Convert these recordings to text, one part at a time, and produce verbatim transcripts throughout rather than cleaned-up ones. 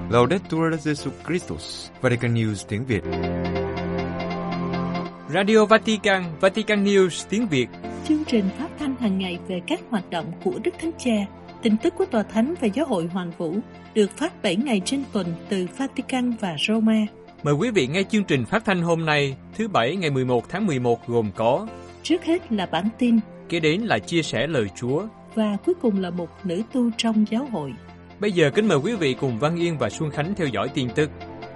Laudetur Jesus Christus, Vatican News tiếng Việt. Radio Vatican, Vatican News tiếng Việt. Chương trình phát thanh hàng ngày về các hoạt động của Đức Thánh Cha, tin tức của Tòa Thánh và Giáo hội Hoàn Vũ, được phát bảy ngày trên tuần từ Vatican và Roma. Mời quý vị nghe chương trình phát thanh hôm nay, thứ Bảy ngày mười một tháng mười một gồm có: trước hết là bản tin, kế đến là chia sẻ lời Chúa, và cuối cùng là một nữ tu trong giáo hội. Bây giờ kính mời quý vị cùng Văn Yên và Xuân Khánh theo dõi tin tức.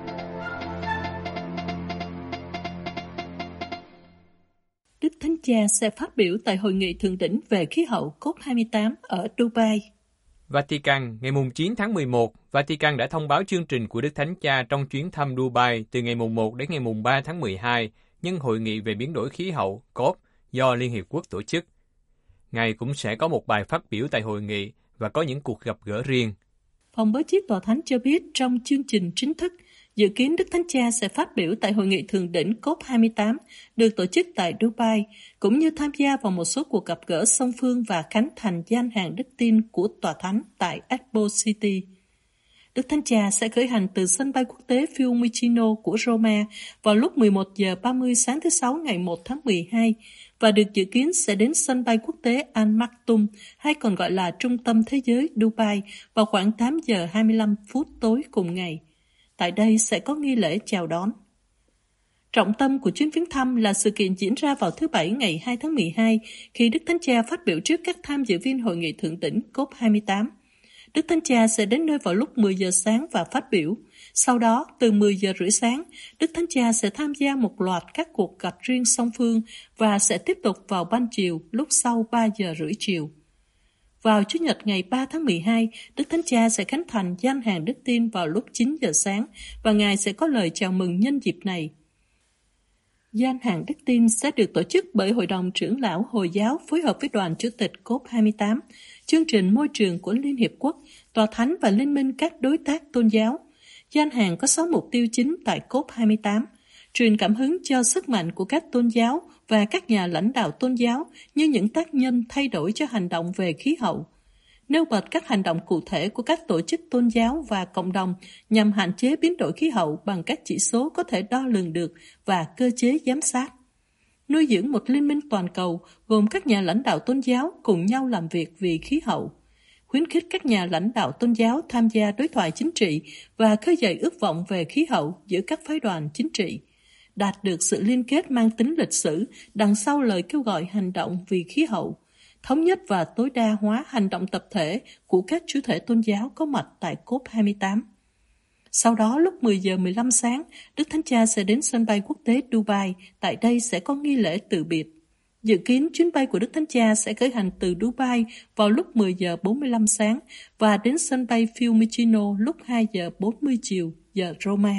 Đức Thánh Cha sẽ phát biểu tại Hội nghị Thượng đỉnh về khí hậu cốp hai mươi tám ở Dubai. Vatican, ngày chín tháng mười một, Vatican đã thông báo chương trình của Đức Thánh Cha trong chuyến thăm Dubai từ ngày một đến ngày ba tháng mười hai nhân Hội nghị về biến đổi khí hậu cốp do Liên Hiệp Quốc tổ chức. Ngài cũng sẽ có một bài phát biểu tại hội nghị và có những cuộc gặp gỡ riêng. Phòng báo chí Tòa Thánh cho biết trong chương trình chính thức, dự kiến Đức Thánh Cha sẽ phát biểu tại Hội nghị Thượng đỉnh cốp hai mươi tám được tổ chức tại Dubai, cũng như tham gia vào một số cuộc gặp gỡ song phương và khánh thành gian hàng đức tin của Tòa Thánh tại Expo City. Đức Thánh Cha sẽ khởi hành từ sân bay quốc tế Fiumicino của Roma vào lúc mười một giờ ba mươi sáng thứ Sáu ngày một tháng mười hai và được dự kiến sẽ đến sân bay quốc tế Al Maktoum, hay còn gọi là Trung tâm Thế giới Dubai, vào khoảng tám giờ hai mươi lăm phút tối cùng ngày. Tại đây sẽ có nghi lễ chào đón. Trọng tâm của chuyến viếng thăm là sự kiện diễn ra vào thứ Bảy ngày hai tháng mười hai, khi Đức Thánh Cha phát biểu trước các tham dự viên Hội nghị Thượng đỉnh cốp hai mươi tám. Đức Thánh Cha sẽ đến nơi vào lúc mười giờ sáng và phát biểu. Sau đó, từ mười giờ rưỡi sáng, Đức Thánh Cha sẽ tham gia một loạt các cuộc gặp riêng song phương và sẽ tiếp tục vào ban chiều lúc sau ba giờ rưỡi chiều. Vào Chủ nhật ngày ba tháng mười hai, Đức Thánh Cha sẽ khánh thành gian hàng đức tin vào lúc chín giờ sáng và Ngài sẽ có lời chào mừng nhân dịp này. Gian hàng đức tin sẽ được tổ chức bởi Hội đồng trưởng lão Hồi giáo phối hợp với Đoàn Chủ tịch cốp hai mươi tám, chương trình môi trường của Liên Hiệp Quốc, Tòa Thánh và Liên minh các đối tác tôn giáo. Gian hàng có sáu mục tiêu chính tại cốp hai mươi tám, truyền cảm hứng cho sức mạnh của các tôn giáo và các nhà lãnh đạo tôn giáo như những tác nhân thay đổi cho hành động về khí hậu, nêu bật các hành động cụ thể của các tổ chức tôn giáo và cộng đồng nhằm hạn chế biến đổi khí hậu bằng các chỉ số có thể đo lường được và cơ chế giám sát, nuôi dưỡng một liên minh toàn cầu gồm các nhà lãnh đạo tôn giáo cùng nhau làm việc vì khí hậu, khuyến khích các nhà lãnh đạo tôn giáo tham gia đối thoại chính trị và khơi dậy ước vọng về khí hậu giữa các phái đoàn chính trị, đạt được sự liên kết mang tính lịch sử đằng sau lời kêu gọi hành động vì khí hậu, thống nhất và tối đa hóa hành động tập thể của các chủ thể tôn giáo có mặt tại cốp hai mươi tám. Sau đó, lúc mười giờ mười lăm sáng, Đức Thánh Cha sẽ đến sân bay quốc tế Dubai, tại đây sẽ có nghi lễ từ biệt. Dự kiến chuyến bay của Đức Thánh Cha sẽ khởi hành từ Dubai vào lúc mười giờ bốn mươi lăm sáng và đến sân bay Fiumicino lúc hai giờ bốn mươi chiều giờ Roma.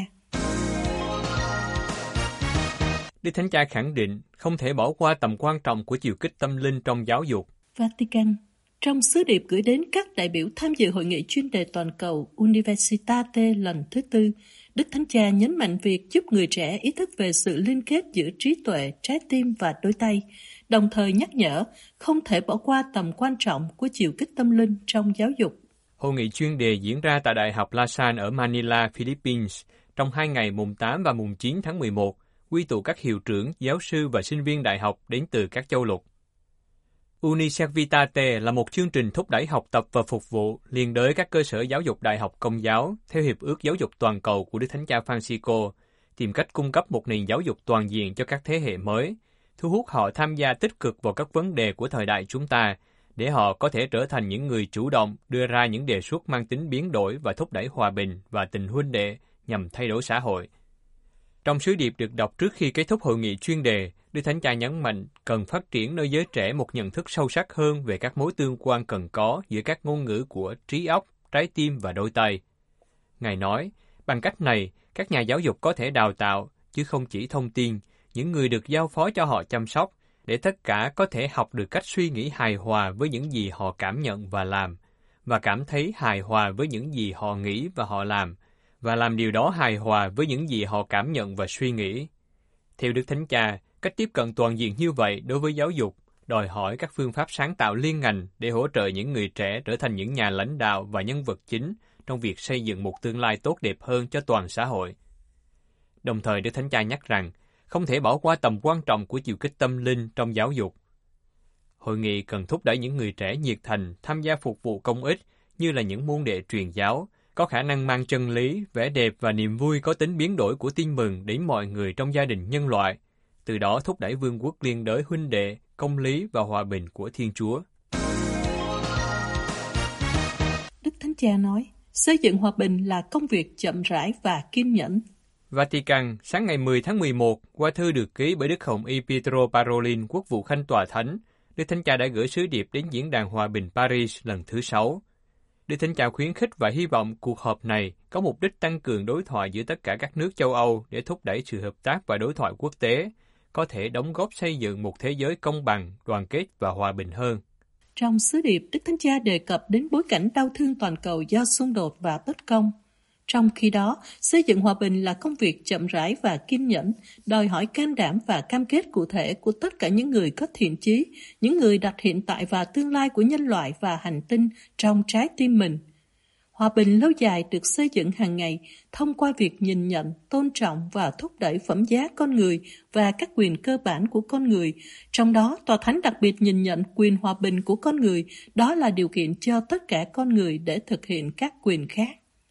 Đức Thánh Cha khẳng định không thể bỏ qua tầm quan trọng của chiều kích tâm linh trong giáo dục. Vatican. Trong sứ điệp gửi đến các đại biểu tham dự hội nghị chuyên đề toàn cầu Universitate lần thứ tư, Đức Thánh Cha nhấn mạnh việc giúp người trẻ ý thức về sự liên kết giữa trí tuệ, trái tim và đôi tay, đồng thời nhắc nhở không thể bỏ qua tầm quan trọng của chiều kích tâm linh trong giáo dục. Hội nghị chuyên đề diễn ra tại Đại học La Salle ở Manila, Philippines, trong hai ngày mùng tám và mùng chín tháng mười một, quy tụ các hiệu trưởng, giáo sư và sinh viên đại học đến từ các châu lục. Uniservitate là một chương trình thúc đẩy học tập và phục vụ liên đới các cơ sở giáo dục đại học công giáo theo Hiệp ước Giáo dục Toàn cầu của Đức Thánh Cha Francisco, tìm cách cung cấp một nền giáo dục toàn diện cho các thế hệ mới, thu hút họ tham gia tích cực vào các vấn đề của thời đại chúng ta, để họ có thể trở thành những người chủ động đưa ra những đề xuất mang tính biến đổi và thúc đẩy hòa bình và tình huynh đệ nhằm thay đổi xã hội. Trong sứ điệp được đọc trước khi kết thúc hội nghị chuyên đề, Đức Thánh Cha nhấn mạnh cần phát triển nơi giới trẻ một nhận thức sâu sắc hơn về các mối tương quan cần có giữa các ngôn ngữ của trí óc, trái tim và đôi tay. Ngài nói, bằng cách này, các nhà giáo dục có thể đào tạo, chứ không chỉ thông tin, những người được giao phó cho họ chăm sóc, để tất cả có thể học được cách suy nghĩ hài hòa với những gì họ cảm nhận và làm, và cảm thấy hài hòa với những gì họ nghĩ và họ làm, và làm điều đó hài hòa với những gì họ cảm nhận và suy nghĩ. Theo Đức Thánh Cha, cách tiếp cận toàn diện như vậy đối với giáo dục đòi hỏi các phương pháp sáng tạo liên ngành để hỗ trợ những người trẻ trở thành những nhà lãnh đạo và nhân vật chính trong việc xây dựng một tương lai tốt đẹp hơn cho toàn xã hội. Đồng thời, Đức Thánh Cha nhắc rằng không thể bỏ qua tầm quan trọng của chiều kích tâm linh trong giáo dục. Hội nghị cần thúc đẩy những người trẻ nhiệt thành tham gia phục vụ công ích như là những môn đệ truyền giáo, có khả năng mang chân lý, vẻ đẹp và niềm vui có tính biến đổi của tin mừng đến mọi người trong gia đình nhân loại, từ đó thúc đẩy vương quốc liên đới huynh đệ, công lý và hòa bình của Thiên Chúa. Đức Thánh Cha nói, xây dựng hòa bình là công việc chậm rãi và kiên nhẫn. Vatican, sáng ngày mười tháng mười một, qua thư được ký bởi Đức Hồng Y Pietro Parolin, Quốc vụ Khanh Tòa Thánh, Đức Thánh Cha đã gửi sứ điệp đến Diễn đàn Hòa bình Paris lần thứ sáu. Đức Thánh Cha khuyến khích và hy vọng cuộc họp này có mục đích tăng cường đối thoại giữa tất cả các nước châu Âu để thúc đẩy sự hợp tác và đối thoại quốc tế, có thể đóng góp xây dựng một thế giới công bằng, đoàn kết và hòa bình hơn. Trong sứ điệp, Đức Thánh Cha đề cập đến bối cảnh đau thương toàn cầu do xung đột và bất công. Trong khi đó, xây dựng hòa bình là công việc chậm rãi và kiên nhẫn, đòi hỏi can đảm và cam kết cụ thể của tất cả những người có thiện chí, những người đặt hiện tại và tương lai của nhân loại và hành tinh trong trái tim mình. Hòa bình lâu dài được xây dựng hàng ngày thông qua việc nhìn nhận, tôn trọng và thúc đẩy phẩm giá con người và các quyền cơ bản của con người. Trong đó, Tòa Thánh đặc biệt nhìn nhận quyền hòa bình của con người, đó là điều kiện cho tất cả con người để thực hiện các quyền khác.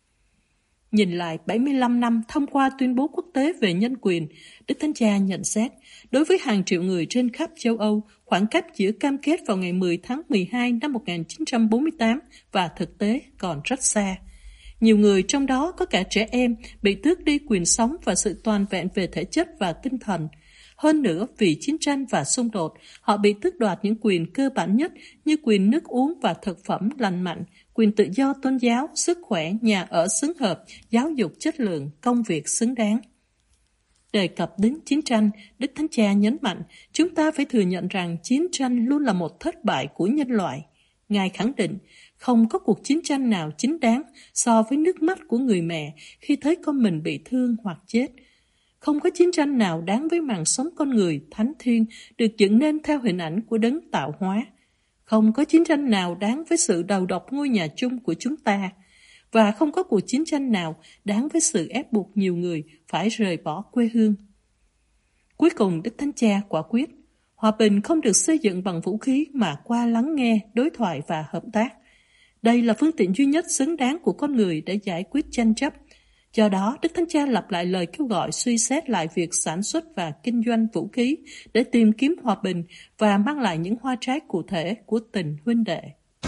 Nhìn lại bảy mươi lăm năm thông qua tuyên bố quốc tế về nhân quyền, Đức Thánh Cha nhận xét, đối với hàng triệu người trên khắp châu Âu, khoảng cách giữa cam kết vào ngày mười tháng mười hai năm một nghìn chín trăm bốn mươi tám và thực tế còn rất xa. Nhiều người, trong đó có cả trẻ em, bị tước đi quyền sống và sự toàn vẹn về thể chất và tinh thần. Hơn nữa, vì chiến tranh và xung đột, họ bị tước đoạt những quyền cơ bản nhất như quyền nước uống và thực phẩm lành mạnh, quyền tự do tôn giáo, sức khỏe, nhà ở xứng hợp, giáo dục chất lượng, công việc xứng đáng. Đề cập đến chiến tranh, Đức Thánh Cha nhấn mạnh, chúng ta phải thừa nhận rằng chiến tranh luôn là một thất bại của nhân loại. Ngài khẳng định, không có cuộc chiến tranh nào chính đáng so với nước mắt của người mẹ khi thấy con mình bị thương hoặc chết. Không có chiến tranh nào đáng với mạng sống con người thánh thiêng được dựng nên theo hình ảnh của đấng tạo hóa. Không có chiến tranh nào đáng với sự đầu độc ngôi nhà chung của chúng ta. Và không có cuộc chiến tranh nào đáng với sự ép buộc nhiều người phải rời bỏ quê hương. Cuối cùng, Đức Thánh Cha quả quyết, hòa bình không được xây dựng bằng vũ khí mà qua lắng nghe, đối thoại và hợp tác. Đây là phương tiện duy nhất xứng đáng của con người để giải quyết tranh chấp. Do đó, Đức Thánh Cha lặp lại lời kêu gọi suy xét lại việc sản xuất và kinh doanh vũ khí để tìm kiếm hòa bình và mang lại những hoa trái cụ thể của tình huynh đệ.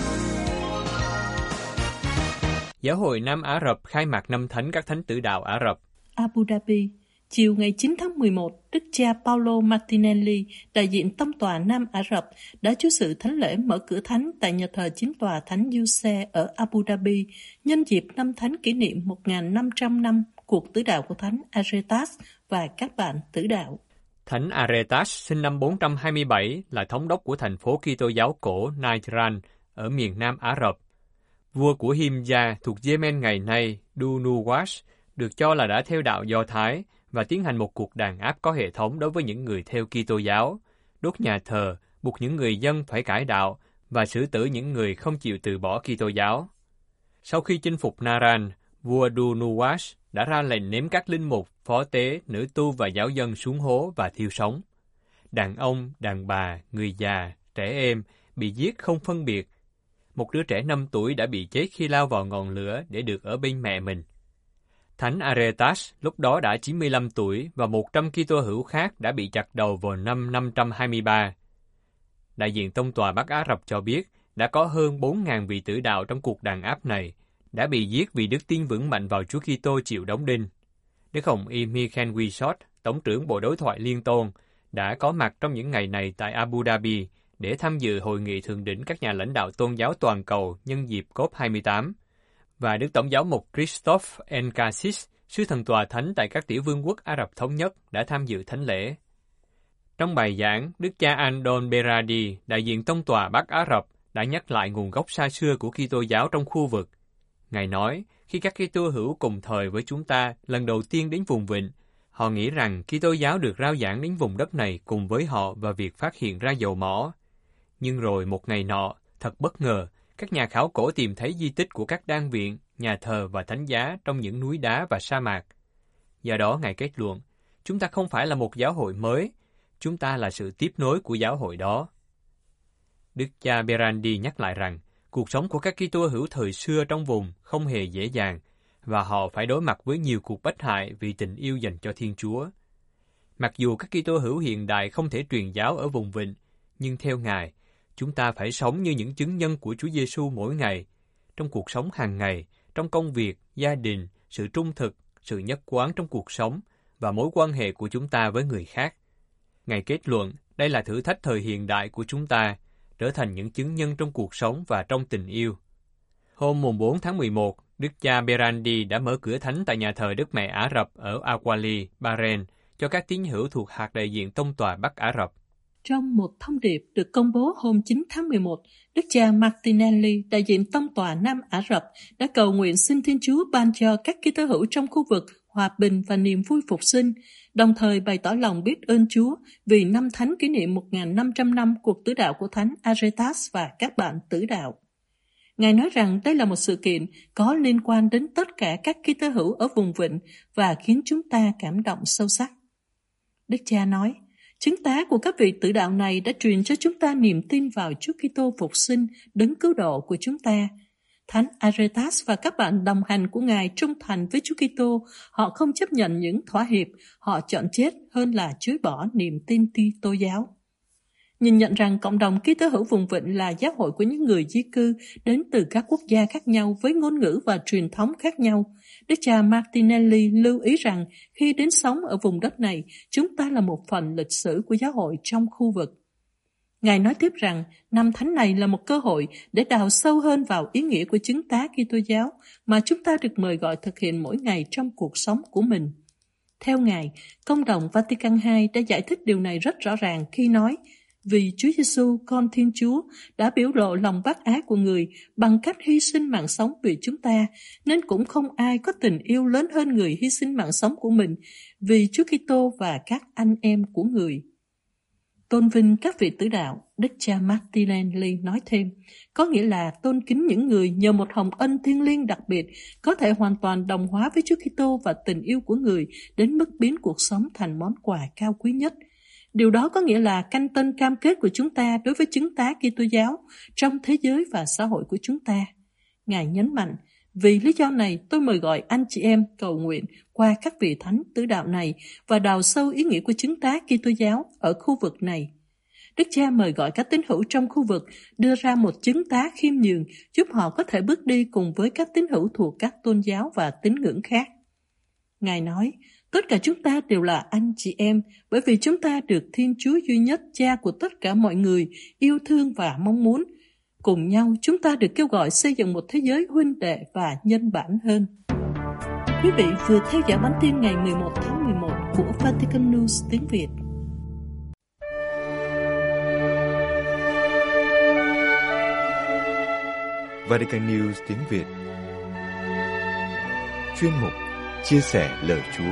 Giáo hội Nam Ả Rập khai mạc năm thánh các thánh tử đạo Ả Rập. Abu Dhabi, chiều ngày chín tháng mười một, Đức cha Paolo Martinelli, đại diện Tông tòa Nam Ả Rập, đã chủ sự thánh lễ mở cửa thánh tại nhà thờ chính tòa Thánh Giuse ở Abu Dhabi, nhân dịp năm thánh kỷ niệm một nghìn năm trăm năm cuộc tử đạo của Thánh Aretas và các bạn tử đạo. Thánh Aretas sinh năm bốn trăm hai mươi bảy, là thống đốc của thành phố Kitô giáo cổ Najran ở miền Nam Ả Rập. Vua của Himyar thuộc Yemen ngày nay, Dunuwas, được cho là đã theo đạo Do Thái và tiến hành một cuộc đàn áp có hệ thống đối với những người theo Kitô giáo, đốt nhà thờ, buộc những người dân phải cải đạo và xử tử những người không chịu từ bỏ Kitô giáo. Sau khi chinh phục Naran, vua Dunuwas đã ra lệnh ném các linh mục, phó tế, nữ tu và giáo dân xuống hố và thiêu sống. Đàn ông, đàn bà, người già, trẻ em bị giết không phân biệt. Một đứa trẻ năm tuổi đã bị chết khi lao vào ngọn lửa để được ở bên mẹ mình. Thánh Aretas lúc đó đã chín mươi lăm tuổi và một trăm Kitô hữu khác đã bị chặt đầu vào năm năm trăm hai mươi ba. Đại diện Tông tòa Bắc Ả Rập cho biết đã có hơn bốn nghìn vị tử đạo trong cuộc đàn áp này đã bị giết vì đức tin vững mạnh vào Chúa Kitô chịu đóng đinh. Đức Hồng Y Michael Wishot, Tổng trưởng Bộ Đối thoại Liên tôn, đã có mặt trong những ngày này tại Abu Dhabi để tham dự hội nghị thượng đỉnh các nhà lãnh đạo tôn giáo toàn cầu nhân dịp cốp hai mươi tám. Và Đức Tổng giáo mục Christophe Nkassis, sứ thần tòa thánh tại các tiểu vương quốc Ả Rập Thống Nhất, đã tham dự thánh lễ. Trong bài giảng, Đức cha Andon Beradi, đại diện Tông tòa Bắc Ả Rập, đã nhắc lại nguồn gốc xa xưa của Kitô giáo trong khu vực. Ngài nói, khi các Kitô hữu cùng thời với chúng ta lần đầu tiên đến vùng vịnh, họ nghĩ rằng Kitô giáo được rao giảng đến vùng đất này cùng với họ và việc phát hiện ra dầu mỏ. Nhưng rồi một ngày nọ, thật bất ngờ, các nhà khảo cổ tìm thấy di tích của các đan viện, nhà thờ và thánh giá trong những núi đá và sa mạc. Do đó, Ngài kết luận, chúng ta không phải là một giáo hội mới, chúng ta là sự tiếp nối của giáo hội đó. Đức cha Berandi nhắc lại rằng, cuộc sống của các Kitô hữu thời xưa trong vùng không hề dễ dàng, và họ phải đối mặt với nhiều cuộc bách hại vì tình yêu dành cho Thiên Chúa. Mặc dù các Kitô hữu hiện đại không thể truyền giáo ở vùng vịnh, nhưng theo Ngài, chúng ta phải sống như những chứng nhân của Chúa Giêsu mỗi ngày, trong cuộc sống hàng ngày, trong công việc, gia đình, sự trung thực, sự nhất quán trong cuộc sống và mối quan hệ của chúng ta với người khác. Ngài kết luận, đây là thử thách thời hiện đại của chúng ta, trở thành những chứng nhân trong cuộc sống và trong tình yêu. Hôm mùng bốn tháng mười một, Đức cha Berandi đã mở cửa thánh tại nhà thờ Đức Mẹ Ả Rập ở Awali, Bahrain, cho các tín hữu thuộc hạt đại diện Tông tòa Bắc Ả Rập. Trong một thông điệp được công bố hôm chín tháng mười một, Đức cha Martinelli, đại diện Tông tòa Nam Ả Rập, đã cầu nguyện xin Thiên Chúa ban cho các Kitô hữu trong khu vực hòa bình và niềm vui phục sinh, đồng thời bày tỏ lòng biết ơn Chúa vì năm thánh kỷ niệm một nghìn năm trăm năm cuộc tử đạo của Thánh Aretas và các bạn tử đạo. Ngài nói rằng đây là một sự kiện có liên quan đến tất cả các Kitô hữu ở vùng vịnh và khiến chúng ta cảm động sâu sắc. Đức cha nói, chứng tá của các vị tử đạo này đã truyền cho chúng ta niềm tin vào Chúa Kitô phục sinh, đấng cứu độ của chúng ta. Thánh Aretas và các bạn đồng hành của Ngài trung thành với Chúa Kitô, họ không chấp nhận những thỏa hiệp, họ chọn chết hơn là chối bỏ niềm tin Kitô giáo. Nhìn nhận rằng cộng đồng Kitô hữu vùng vịnh là giáo hội của những người di cư đến từ các quốc gia khác nhau với ngôn ngữ và truyền thống khác nhau, Đức cha Martinelli lưu ý rằng khi đến sống ở vùng đất này, chúng ta là một phần lịch sử của giáo hội trong khu vực. Ngài nói tiếp rằng năm thánh này là một cơ hội để đào sâu hơn vào ý nghĩa của chứng tá Kitô giáo mà chúng ta được mời gọi thực hiện mỗi ngày trong cuộc sống của mình. Theo Ngài, Công đồng Vatican hai đã giải thích điều này rất rõ ràng khi nói, vì Chúa Giêsu, con Thiên Chúa, đã biểu lộ lòng bác ái của người bằng cách hy sinh mạng sống vì chúng ta, nên cũng không ai có tình yêu lớn hơn người hy sinh mạng sống của mình vì Chúa Kitô và các anh em của người. Tôn vinh các vị tử đạo, Đức cha Martinelli nói thêm, có nghĩa là tôn kính những người nhờ một hồng ân thiêng liêng đặc biệt có thể hoàn toàn đồng hóa với Chúa Kitô và tình yêu của người đến mức biến cuộc sống thành món quà cao quý nhất. Điều đó có nghĩa là canh tân cam kết của chúng ta đối với chứng tá Kitô giáo trong thế giới và xã hội của chúng ta. Ngài nhấn mạnh, vì lý do này tôi mời gọi anh chị em cầu nguyện qua các vị thánh tử đạo này và đào sâu ý nghĩa của chứng tá Kitô giáo ở khu vực này. Đức cha mời gọi các tín hữu trong khu vực đưa ra một chứng tá khiêm nhường giúp họ có thể bước đi cùng với các tín hữu thuộc các tôn giáo và tín ngưỡng khác. Ngài nói, tất cả chúng ta đều là anh chị em bởi vì chúng ta được Thiên Chúa duy nhất, Cha của tất cả mọi người, yêu thương và mong muốn. Cùng nhau chúng ta được kêu gọi xây dựng một thế giới huynh đệ và nhân bản hơn. Quý vị vừa theo dõi bản tin ngày mười một tháng mười một của Vatican News tiếng Việt. Vatican News tiếng Việt. Chuyên mục chia sẻ lời Chúa.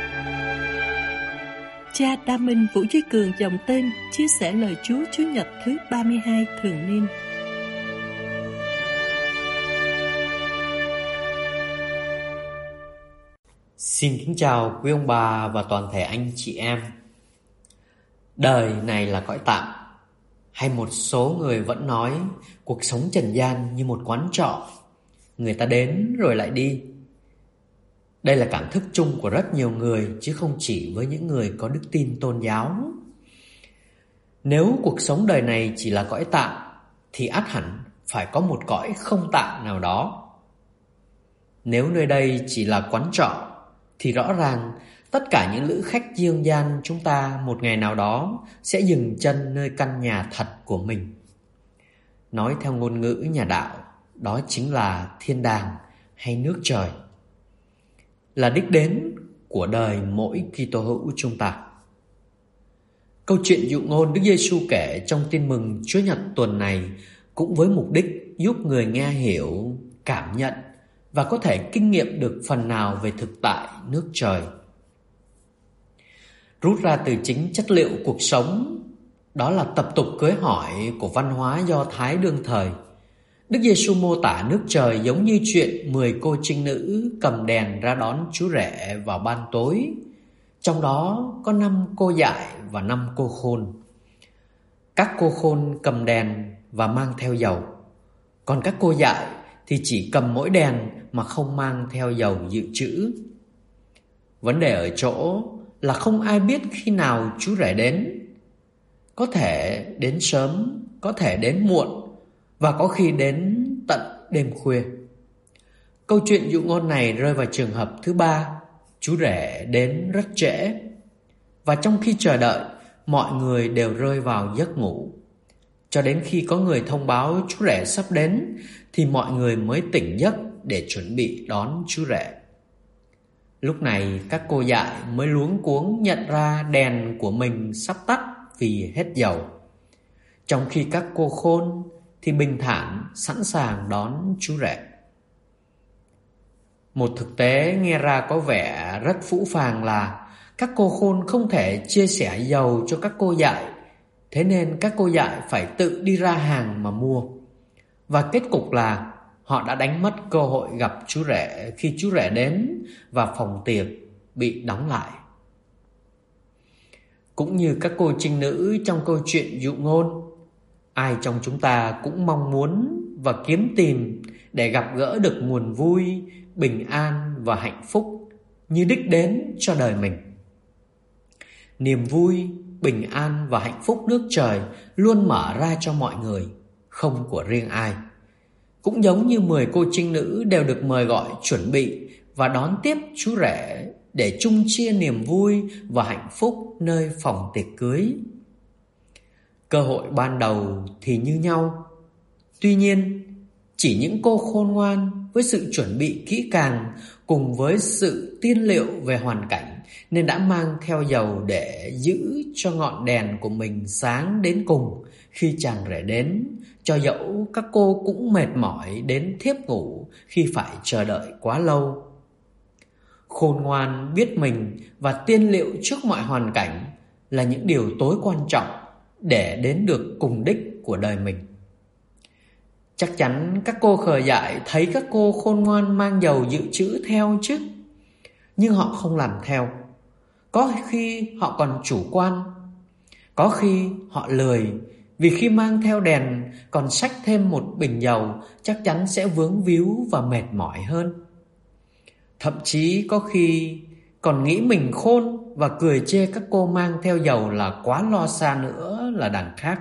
Cha Đa Minh Vũ Duy Cường dòng tên chia sẻ lời Chúa Chủ nhật thứ ba mươi hai thường niên. Xin kính chào quý ông bà và toàn thể anh chị em. Đời này là cõi tạm, hay một số người vẫn nói cuộc sống trần gian như một quán trọ, người ta đến rồi lại đi. Đây là cảm thức chung của rất nhiều người, chứ không chỉ với những người có đức tin tôn giáo. Nếu cuộc sống đời này chỉ là cõi tạm, thì ắt hẳn phải có một cõi không tạm nào đó. Nếu nơi đây chỉ là quán trọ, thì rõ ràng tất cả những lữ khách dương gian chúng ta một ngày nào đó sẽ dừng chân nơi căn nhà thật của mình. Nói theo ngôn ngữ nhà đạo, đó chính là thiên đàng hay nước trời, là đích đến của đời mỗi Kitô hữu chúng ta. Câu chuyện dụ ngôn Đức Giêsu kể trong Tin mừng Chúa Nhật tuần này cũng với mục đích giúp người nghe hiểu, cảm nhận và có thể kinh nghiệm được phần nào về thực tại nước trời. Rút ra từ chính chất liệu cuộc sống, đó là tập tục cưới hỏi của văn hóa Do Thái đương thời, Đức Giêsu mô tả nước trời giống như chuyện mười cô trinh nữ cầm đèn ra đón Chúa Rể vào ban tối. Trong đó có năm cô dại và năm cô khôn. Các cô khôn cầm đèn và mang theo dầu, còn các cô dại thì chỉ cầm mỗi đèn mà không mang theo dầu dự trữ. Vấn đề ở chỗ là không ai biết khi nào Chúa Rể đến. Có thể đến sớm, có thể đến muộn, và có khi đến tận đêm khuya. Câu chuyện dụ ngôn này rơi vào trường hợp thứ ba, Chúa Rể đến rất trễ. Và trong khi chờ đợi, mọi người đều rơi vào giấc ngủ. Cho đến khi có người thông báo Chúa Rể sắp đến thì mọi người mới tỉnh giấc để chuẩn bị đón Chúa Rể. Lúc này các cô dại mới luống cuống nhận ra đèn của mình sắp tắt vì hết dầu. Trong khi các cô khôn thì bình thản sẵn sàng đón Chúa Rể. Một thực tế nghe ra có vẻ rất phũ phàng là các cô khôn không thể chia sẻ dầu cho các cô dại, thế nên các cô dại phải tự đi ra hàng mà mua. Và kết cục là họ đã đánh mất cơ hội gặp Chúa Rể khi Chúa Rể đến và phòng tiệc bị đóng lại. Cũng như các cô trinh nữ trong câu chuyện dụ ngôn, ai trong chúng ta cũng mong muốn và kiếm tìm để gặp gỡ được nguồn vui, bình an và hạnh phúc như đích đến cho đời mình. Niềm vui, bình an và hạnh phúc nước trời luôn mở ra cho mọi người, không của riêng ai. Cũng giống như mười cô trinh nữ đều được mời gọi chuẩn bị và đón tiếp Chúa Rể để chung chia niềm vui và hạnh phúc nơi phòng tiệc cưới. Cơ hội ban đầu thì như nhau. Tuy nhiên, chỉ những cô khôn ngoan với sự chuẩn bị kỹ càng cùng với sự tiên liệu về hoàn cảnh nên đã mang theo dầu để giữ cho ngọn đèn của mình sáng đến cùng khi chàng rể đến, cho dẫu các cô cũng mệt mỏi đến thiếp ngủ khi phải chờ đợi quá lâu. Khôn ngoan biết mình và tiên liệu trước mọi hoàn cảnh là những điều tối quan trọng để đến được cùng đích của đời mình. Chắc chắn các cô khờ dại thấy các cô khôn ngoan mang dầu dự trữ theo chứ, nhưng họ không làm theo. Có khi họ còn chủ quan, có khi họ lười, vì khi mang theo đèn còn xách thêm một bình dầu chắc chắn sẽ vướng víu và mệt mỏi hơn. Thậm chí có khi còn nghĩ mình khôn và cười chê các cô mang theo dầu là quá lo xa nữa là đằng khác.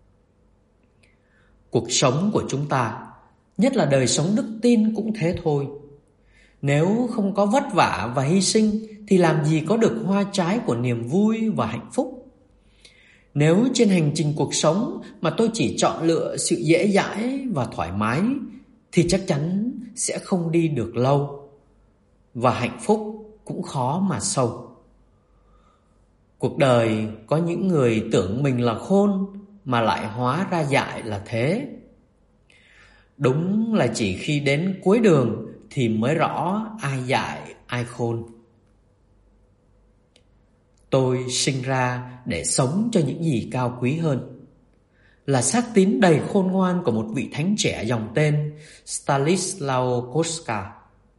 Cuộc sống của chúng ta, nhất là đời sống đức tin cũng thế thôi. Nếu không có vất vả và hy sinh thì làm gì có được hoa trái của niềm vui và hạnh phúc. Nếu trên hành trình cuộc sống mà tôi chỉ chọn lựa sự dễ dãi và thoải mái thì chắc chắn sẽ không đi được lâu, và hạnh phúc cũng khó mà sâu. Cuộc đời có những người tưởng mình là khôn mà lại hóa ra dại là thế. Đúng là chỉ khi đến cuối đường thì mới rõ ai dại ai khôn. Tôi sinh ra để sống cho những gì cao quý hơn, là xác tín đầy khôn ngoan của một vị thánh trẻ dòng tên Stanislaw Kostka.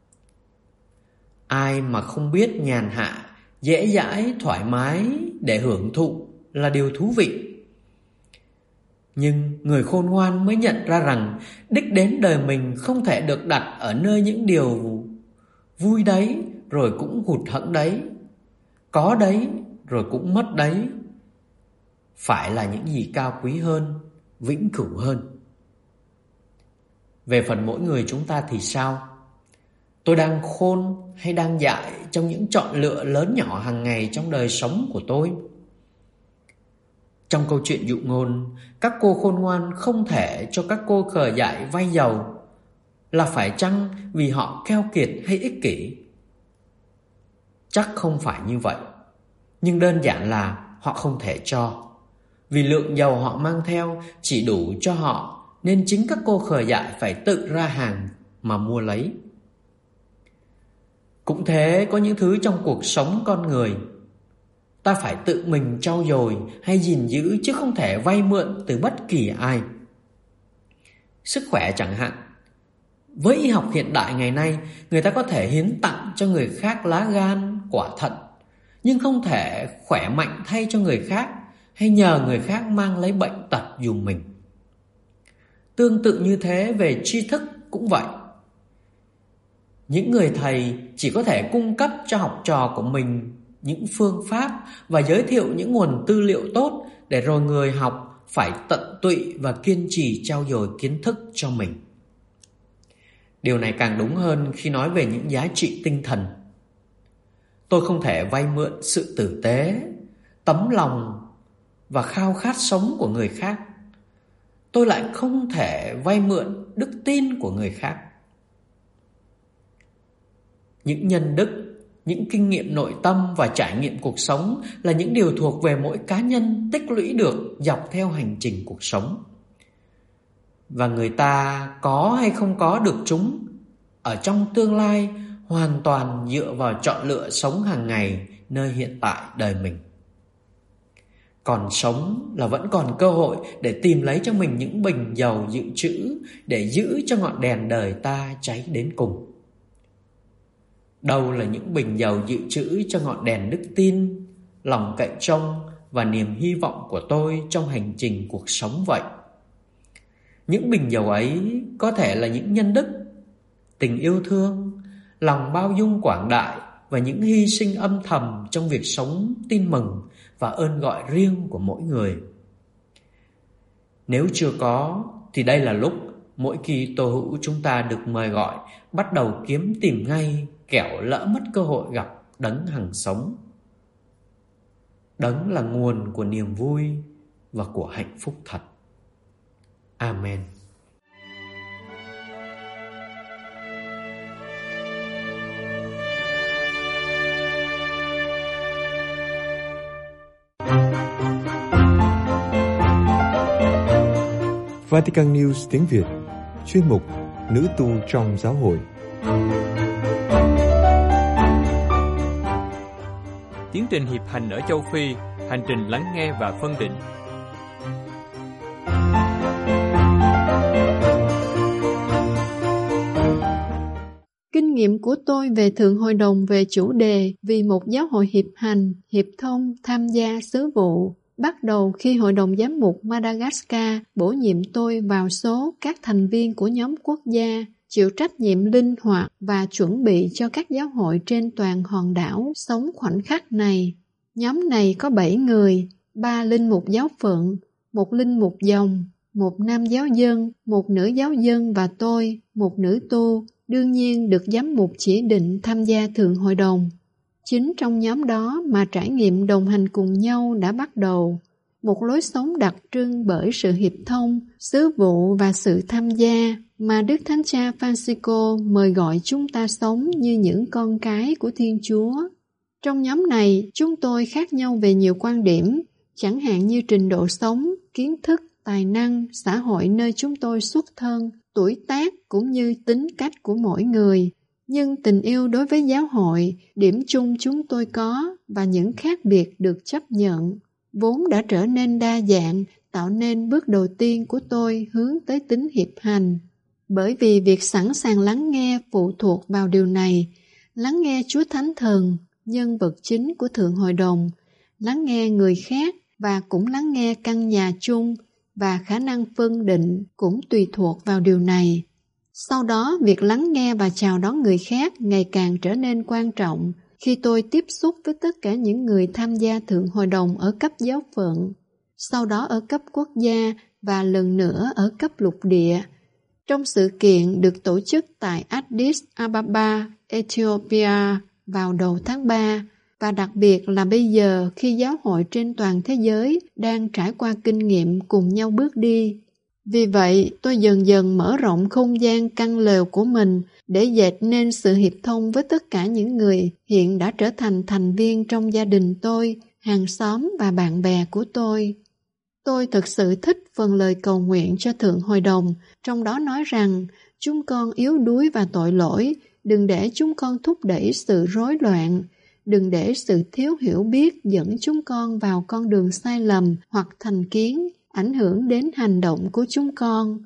Ai mà không biết nhàn hạ, dễ dãi, thoải mái để hưởng thụ là điều thú vị. Nhưng người khôn ngoan mới nhận ra rằng đích đến đời mình không thể được đặt ở nơi những điều vui đấy rồi cũng hụt hẫng đấy, có đấy rồi cũng mất đấy. Phải là những gì cao quý hơn, vĩnh cửu hơn. Về phần mỗi người chúng ta thì sao? Tôi đang khôn hay đang dại trong những chọn lựa lớn nhỏ hàng ngày trong đời sống của tôi? Trong câu chuyện dụ ngôn, các cô khôn ngoan không thể cho các cô khờ dại vay dầu, là phải chăng vì họ keo kiệt hay ích kỷ? Chắc không phải như vậy, nhưng đơn giản là họ không thể cho. Vì lượng dầu họ mang theo chỉ đủ cho họ, nên chính các cô khờ dại phải tự ra hàng mà mua lấy. Cũng thế, có những thứ trong cuộc sống con người ta phải tự mình trau dồi hay gìn giữ, chứ không thể vay mượn từ bất kỳ ai. sức khỏe chẳng hạn. Với y học hiện đại ngày nay, người ta có thể hiến tặng cho người khác lá gan, quả thận, nhưng không thể khỏe mạnh thay cho người khác hay nhờ người khác mang lấy bệnh tật giùm mình. Tương tự như thế về tri thức cũng vậy. Những người thầy chỉ có thể cung cấp cho học trò của mình những phương pháp và giới thiệu những nguồn tư liệu tốt, để rồi người học phải tận tụy và kiên trì trau dồi kiến thức cho mình. Điều này càng đúng hơn khi nói về những giá trị tinh thần. Tôi không thể vay mượn sự tử tế, tấm lòng và khao khát sống của người khác. Tôi lại không thể vay mượn đức tin của người khác. Những nhân đức, những kinh nghiệm nội tâm và trải nghiệm cuộc sống là những điều thuộc về mỗi cá nhân tích lũy được dọc theo hành trình cuộc sống. Và người ta có hay không có được chúng ở trong tương lai hoàn toàn dựa vào chọn lựa sống hàng ngày nơi hiện tại đời mình. Còn sống là vẫn còn cơ hội để tìm lấy cho mình những bình dầu dự trữ, để giữ cho ngọn đèn đời ta cháy đến cùng. Đâu là những bình dầu dự trữ cho ngọn đèn đức tin, lòng cậy trông và niềm hy vọng của tôi trong hành trình cuộc sống vậy? Những bình dầu ấy có thể là những nhân đức, tình yêu thương, lòng bao dung quảng đại và những hy sinh âm thầm trong việc sống tin mừng và ơn gọi riêng của mỗi người. Nếu chưa có thì đây là lúc mỗi Kitô hữu chúng ta được mời gọi bắt đầu kiếm tìm ngay, kẻo lỡ mất cơ hội gặp Đấng hằng sống. Đấng là nguồn của niềm vui và của hạnh phúc thật. Amen. Vatican News tiếng Việt, chuyên mục Nữ tu trong giáo hội. Tiến trình hiệp hành ở châu Phi, hành trình lắng nghe và phân định. Kinh nghiệm của tôi về Thượng Hội đồng về chủ đề vì một giáo hội hiệp hành, hiệp thông, tham gia sứ vụ bắt đầu khi Hội đồng Giám mục Madagascar bổ nhiệm tôi vào số các thành viên của nhóm quốc gia chịu trách nhiệm linh hoạt và chuẩn bị cho các giáo hội trên toàn hòn đảo sống khoảnh khắc này. Nhóm này có bảy người, ba linh mục giáo phận, một linh mục dòng, một nam giáo dân, một nữ giáo dân và tôi, một nữ tu, đương nhiên được giám mục chỉ định tham gia Thượng Hội đồng. Chính trong nhóm đó mà trải nghiệm đồng hành cùng nhau đã bắt đầu, một lối sống đặc trưng bởi sự hiệp thông, sứ vụ và sự tham gia mà Đức Thánh Cha Francisco mời gọi chúng ta sống như những con cái của Thiên Chúa. Trong nhóm này, chúng tôi khác nhau về nhiều quan điểm, chẳng hạn như trình độ sống, kiến thức, tài năng, xã hội nơi chúng tôi xuất thân, tuổi tác cũng như tính cách của mỗi người. Nhưng tình yêu đối với giáo hội, điểm chung chúng tôi có và những khác biệt được chấp nhận, vốn đã trở nên đa dạng, tạo nên bước đầu tiên của tôi hướng tới tính hiệp hành. Bởi vì việc sẵn sàng lắng nghe phụ thuộc vào điều này, lắng nghe Chúa Thánh Thần, nhân vật chính của Thượng Hội đồng, lắng nghe người khác và cũng lắng nghe căn nhà chung, và khả năng phân định cũng tùy thuộc vào điều này. Sau đó, việc lắng nghe và chào đón người khác ngày càng trở nên quan trọng khi tôi tiếp xúc với tất cả những người tham gia Thượng Hội đồng ở cấp giáo phận, sau đó ở cấp quốc gia và lần nữa ở cấp lục địa. Trong sự kiện được tổ chức tại Addis Ababa, Ethiopia vào đầu tháng ba, và đặc biệt là bây giờ khi giáo hội trên toàn thế giới đang trải qua kinh nghiệm cùng nhau bước đi. Vì vậy, tôi dần dần mở rộng không gian căn lều của mình để dệt nên sự hiệp thông với tất cả những người hiện đã trở thành thành viên trong gia đình tôi, hàng xóm và bạn bè của tôi. Tôi thực sự thích phần lời cầu nguyện cho Thượng Hội đồng, trong đó nói rằng chúng con yếu đuối và tội lỗi, đừng để chúng con thúc đẩy sự rối loạn, đừng để sự thiếu hiểu biết dẫn chúng con vào con đường sai lầm hoặc thành kiến, ảnh hưởng đến hành động của chúng con.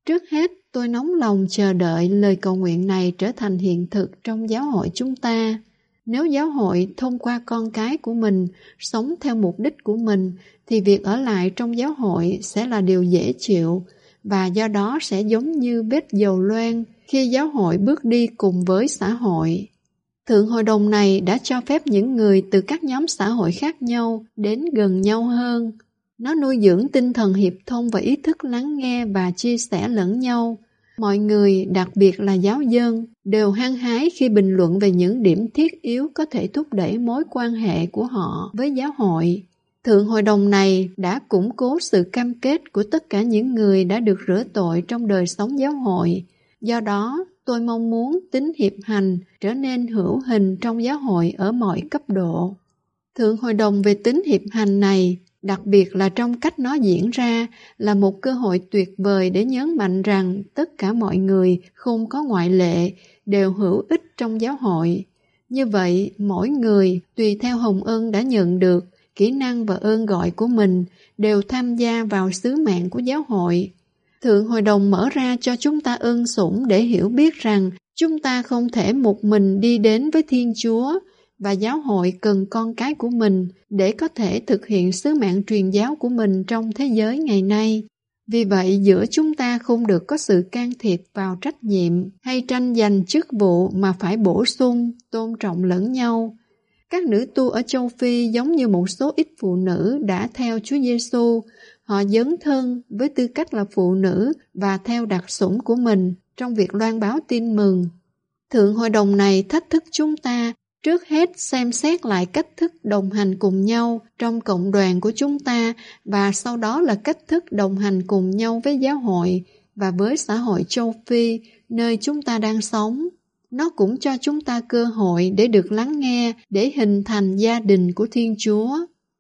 Trước hết, tôi nóng lòng chờ đợi lời cầu nguyện này trở thành hiện thực trong giáo hội chúng ta. Nếu giáo hội thông qua con cái của mình sống theo mục đích của mình, thì việc ở lại trong giáo hội sẽ là điều dễ chịu, và do đó sẽ giống như vết dầu loang khi giáo hội bước đi cùng với xã hội. Thượng hội đồng này đã cho phép những người từ các nhóm xã hội khác nhau đến gần nhau hơn. Nó nuôi dưỡng tinh thần hiệp thông và ý thức lắng nghe và chia sẻ lẫn nhau. Mọi người, đặc biệt là giáo dân, đều hăng hái khi bình luận về những điểm thiết yếu có thể thúc đẩy mối quan hệ của họ với giáo hội. Thượng hội đồng này đã củng cố sự cam kết của tất cả những người đã được rửa tội trong đời sống giáo hội. Do đó, tôi mong muốn tính hiệp hành trở nên hữu hình trong giáo hội ở mọi cấp độ. Thượng hội đồng về tính hiệp hành này, đặc biệt là trong cách nó diễn ra, là một cơ hội tuyệt vời để nhấn mạnh rằng tất cả mọi người, không có ngoại lệ, đều hữu ích trong giáo hội. Như vậy, mỗi người, tùy theo hồng ân đã nhận được, kỹ năng và ơn gọi của mình, đều tham gia vào sứ mạng của giáo hội. Thượng hội đồng mở ra cho chúng ta ân sủng để hiểu biết rằng chúng ta không thể một mình đi đến với Thiên Chúa, và giáo hội cần con cái của mình để có thể thực hiện sứ mạng truyền giáo của mình trong thế giới ngày nay. Vì vậy, giữa chúng ta không được có sự can thiệp vào trách nhiệm hay tranh giành chức vụ, mà phải bổ sung, tôn trọng lẫn nhau. Các nữ tu ở châu Phi giống như một số ít phụ nữ đã theo Chúa Giêsu, họ dấn thân với tư cách là phụ nữ và theo đặc sủng của mình trong việc loan báo tin mừng. Thượng hội đồng này thách thức chúng ta trước hết xem xét lại cách thức đồng hành cùng nhau trong cộng đoàn của chúng ta, và sau đó là cách thức đồng hành cùng nhau với giáo hội và với xã hội châu Phi nơi chúng ta đang sống. Nó cũng cho chúng ta cơ hội để được lắng nghe, để hình thành gia đình của Thiên Chúa.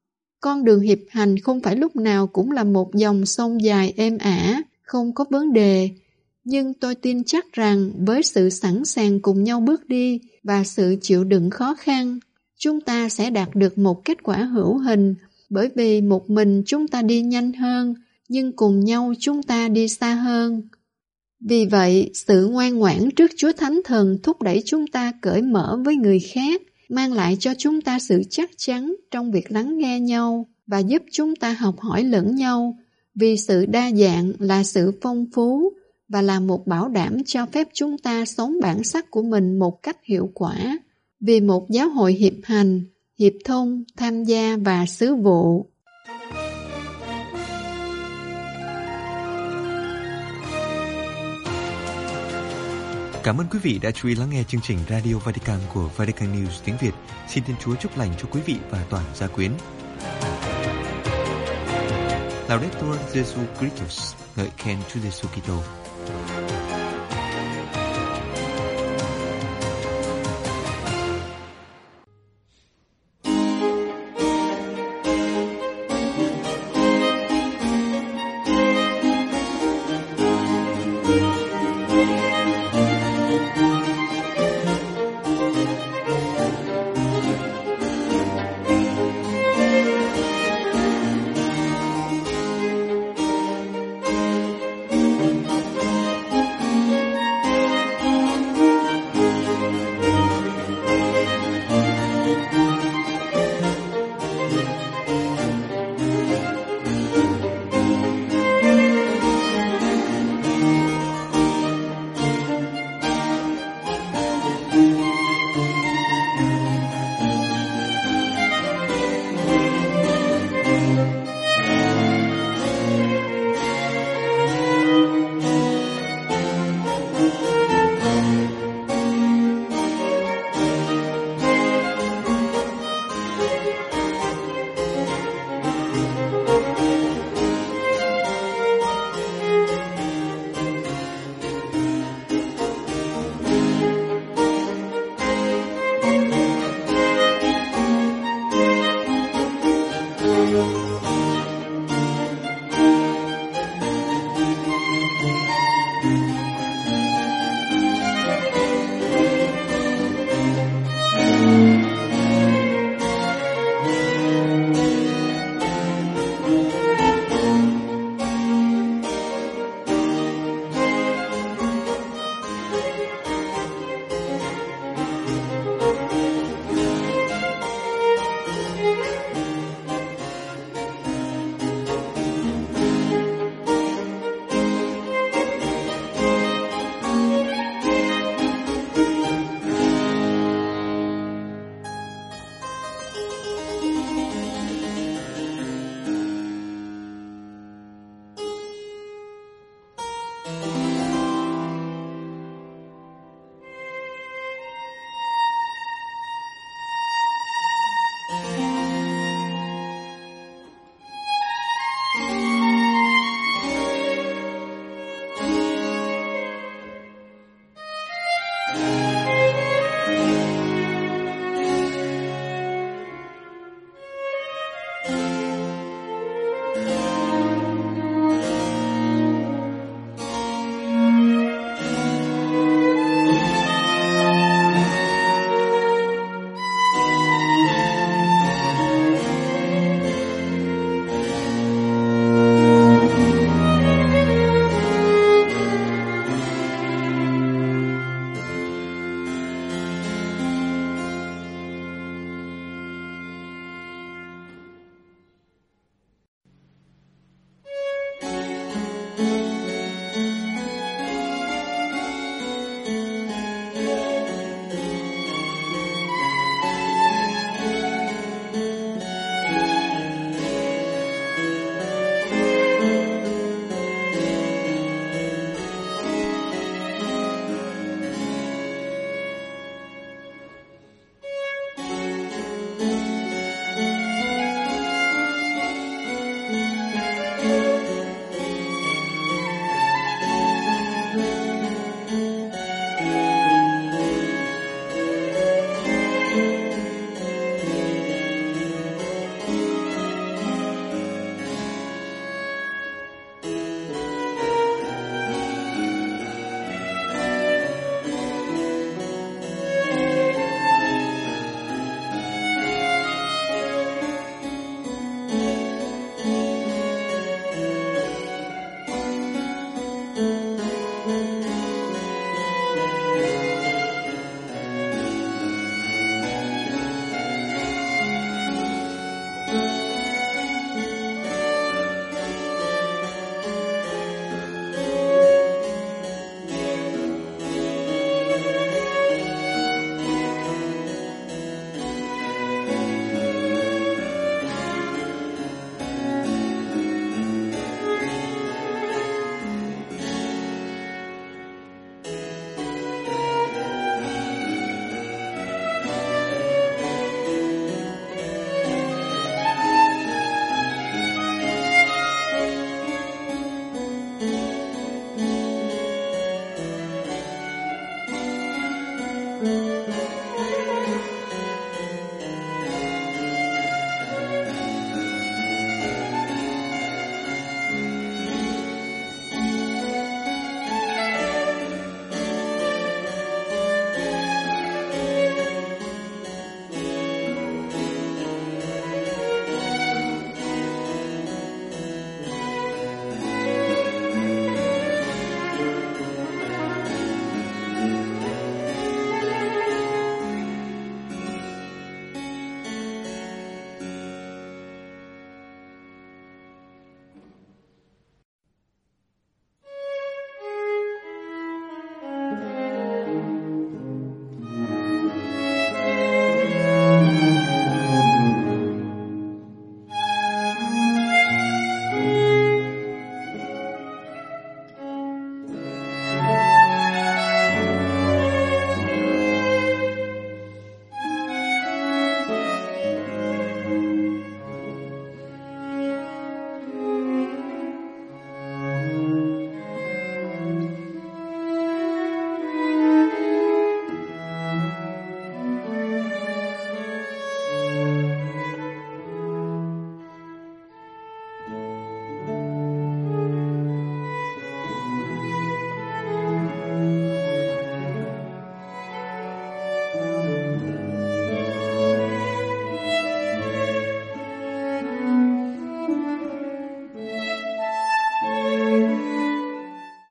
Con đường hiệp hành không phải lúc nào cũng là một dòng sông dài êm ả, không có vấn đề. Nhưng tôi tin chắc rằng với sự sẵn sàng cùng nhau bước đi và sự chịu đựng khó khăn, chúng ta sẽ đạt được một kết quả hữu hình, bởi vì một mình chúng ta đi nhanh hơn, nhưng cùng nhau chúng ta đi xa hơn. Vì vậy, sự ngoan ngoãn trước Chúa Thánh Thần thúc đẩy chúng ta cởi mở với người khác, mang lại cho chúng ta sự chắc chắn trong việc lắng nghe nhau và giúp chúng ta học hỏi lẫn nhau, vì sự đa dạng là sự phong phú và là một bảo đảm cho phép chúng ta sống bản sắc của mình một cách hiệu quả. Vì một giáo hội hiệp hành, hiệp thông, tham gia và sứ vụ. Cảm ơn quý vị đã chú ý lắng nghe chương trình Radio Vatican của Vatican News tiếng Việt. Xin Thiên Chúa chúc lành cho quý vị và toàn gia quyến. Laudetur Jesu Christus, ngợi khen Chúa Giêsu Kitô.